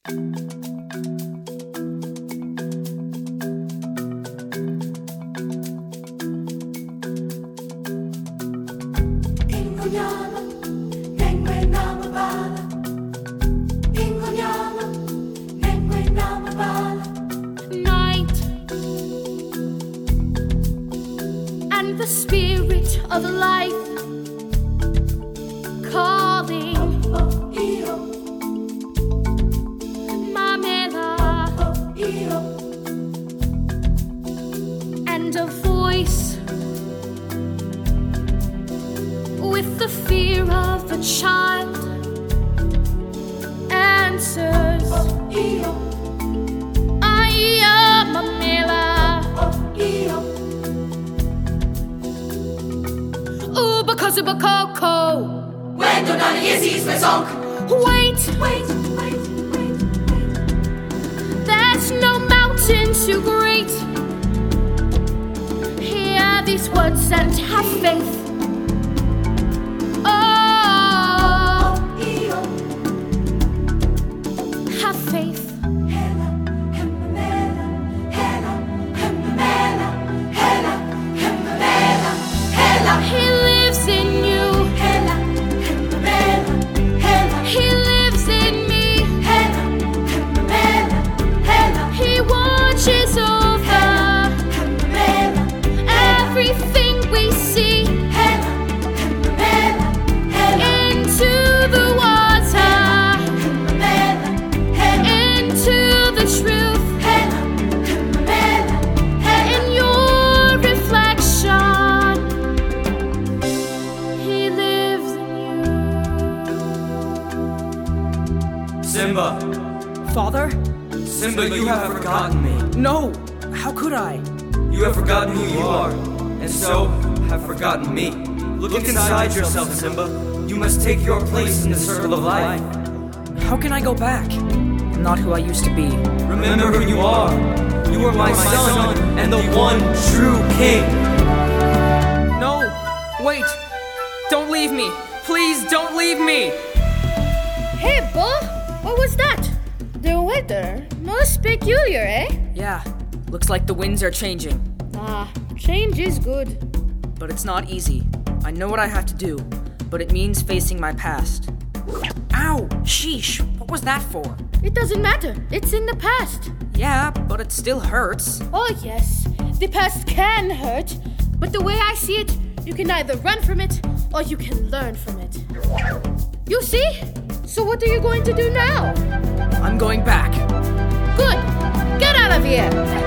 Ingonyama, nengwe namabala. Ingonyama, nengwe namabala. Night and the spirit of life calling Iyo, Mamela, iyo, and a voice with the fear of a child answers, iyo, I am Mamela. iyo. Because of a cocoa. When du deine Yesis besonk. Wait, Wait, wait, wait, wait. there's no mountain too great. Hear these words and have faith. Oh, Iyo, have faith. hela, hemmamela, hela, hemmamela, hela, hemmamela, hela. He lives in you. Hela, hemmamela, hela, He lives in me. hela, hemmamela, hela, He watches over hemmamela, everything we see. hela, hemmamela, hela, Into the water, hemmamela, hela, into the truth. hela, hemmamela, hela. In your reflection, He lives in you. Simba! Father? Simba, you have forgotten me. No! How could I? You have forgotten who you are, and so have forgotten me. Look inside yourself, Simba. You must take your place in the circle of life. How can I go back? I'm not who I used to be. Remember who you are. You are my son, and the one true king. No! Wait! Don't leave me! Please don't leave me! Hey, Bo, what was that? The weather most peculiar, eh? Yeah, looks like the winds are changing. Ah, change is good. But it's not easy. I know what I have to do, but it means facing my past. Ow! Sheesh! What was that for? It doesn't matter. It's in the past. Yeah, but it still hurts. Oh, yes. The past can hurt, but the way I see it, you can either run from it or you can learn from it. You see? So what are you going to do now? I'm going back. Good. Get out of here.